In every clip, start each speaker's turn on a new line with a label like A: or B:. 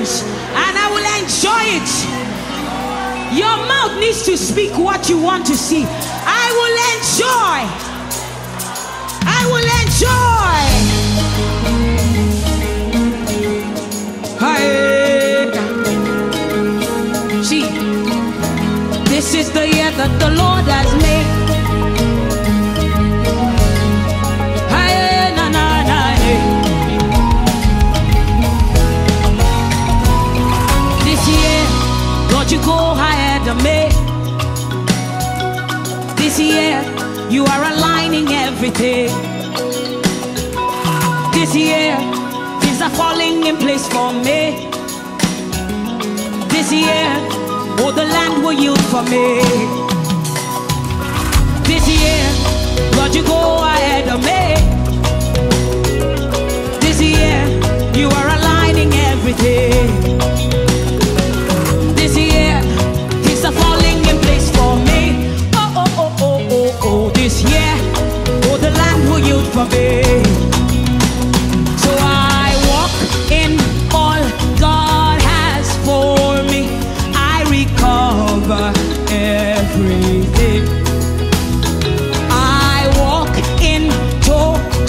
A: abundance, and I will enjoy it. Your mouth needs to speak what you want to see. I will enjoy. I will enjoy. See, this is the year that the Lord has made. This year, Lord, you go ahead of me. This year, you are aligning everything. This year, things are falling in place for me. This year, oh, the land will yield for me. This year, Lord, you go ahead of me. This year, you are aligning everything. This year, things are falling in place for me. Oh, oh, oh, oh, oh, oh. This year, oh, the land will yield for me. So I walk in all God has for me. I recover everything. I walk in total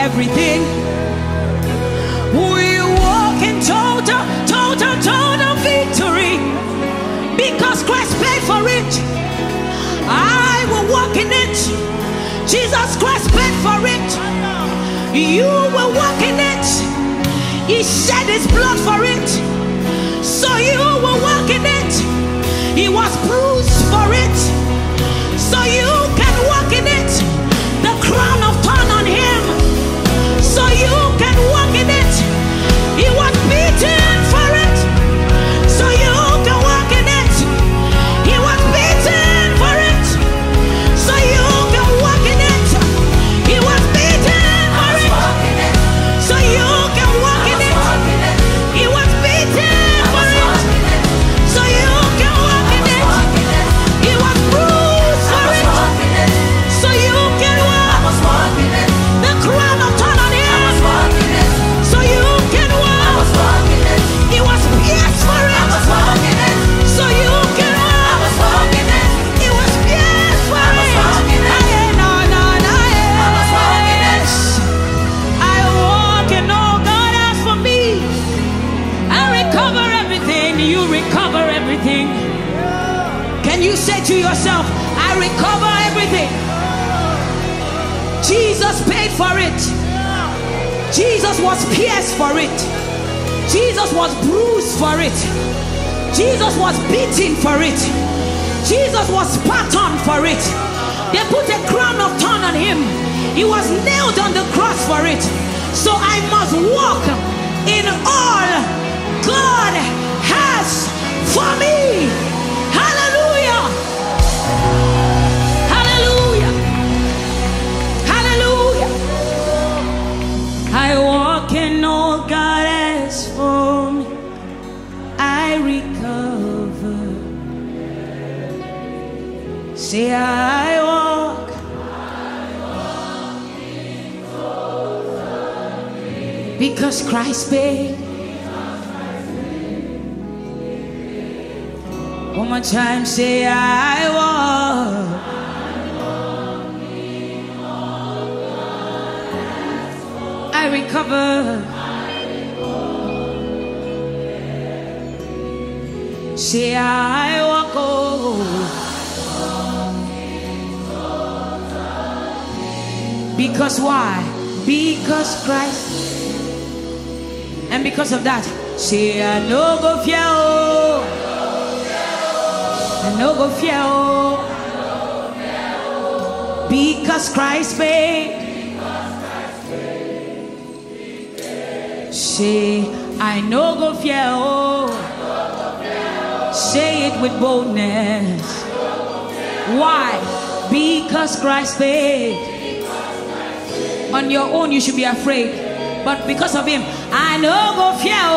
A: everything. We walk in total victory because Christ paid for it. I will walk in it. Jesus Christ paid for it. You will walk in it. He shed his blood for it, so you will walk in it. He was bruised for it, so you can walk in it. The crown of thorn on him, so you can walk in it. He was beaten for it, so you can walk in it. He was beaten for it, so you can walk in it. He was beaten for it, so you can walk in it. He was beaten for it, so you can walk in it. He was bruised for it, so you can walk. The crown of thorn on him, so you can walk. He was pierced for it, so you can walk. He was pierced for it. I walk in all God has for me. I recover everything. You recover everything. Can you say to yourself, I recover everything? Jesus paid for it. Jesus was pierced for it. Jesus was bruised for it. Jesus was beaten for it. Jesus was spat on for it. They put a crown of thorn on him. He was nailed on the cross for it. So I must walk in all God has for me. Hallelujah. Hallelujah. Hallelujah. I walk in all God has for me. I recover. Say I walk. Because Christ paid. One more time, say I walk. I recover. Say I walk. Oh. Because why? Because Christ. And because of that, say I no go fear. I no go fear. Because Christ paid. Say I no go fear. Say it with boldness. Why? Because Christ paid. On your own you should be afraid, but because of him, I no go fear.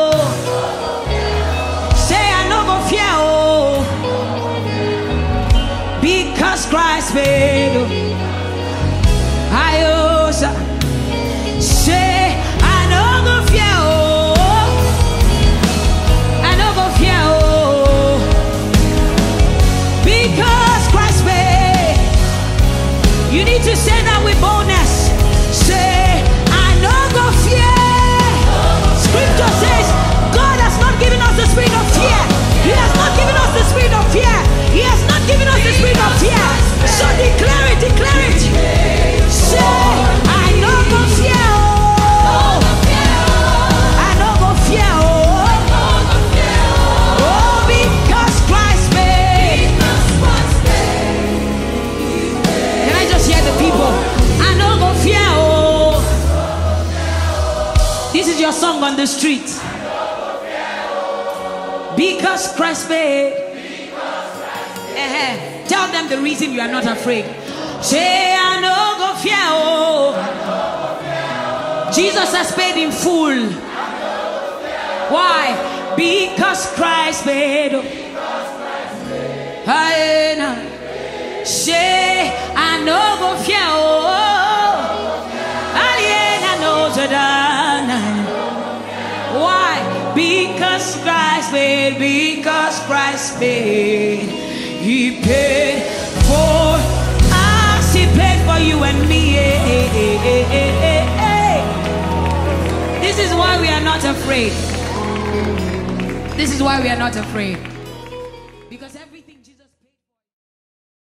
A: Say I no go fear. Because Christ paid. I say I no go fear. I no go fear. Because Christ paid. You need to say that with boldness. Say I no go fear. Scripture says God has not given us the spirit of fear. He has not given us the spirit of fear. He has not given us the spirit of fear. So declare it, declare it. Say I no go fear. I no go fear. Oh, because Christ paid. Can I just hear the people? I no go fear. This is your song on the street. Because Christ paid. Tell them the reason you are not afraid. Say I no go fear. Jesus has paid in full. Why? Because Christ paid. Say I no go fear. Why? Because Christ paid. Because Christ paid. He paid for us. He paid for you and me. we are not afraid. This is why we are not afraid.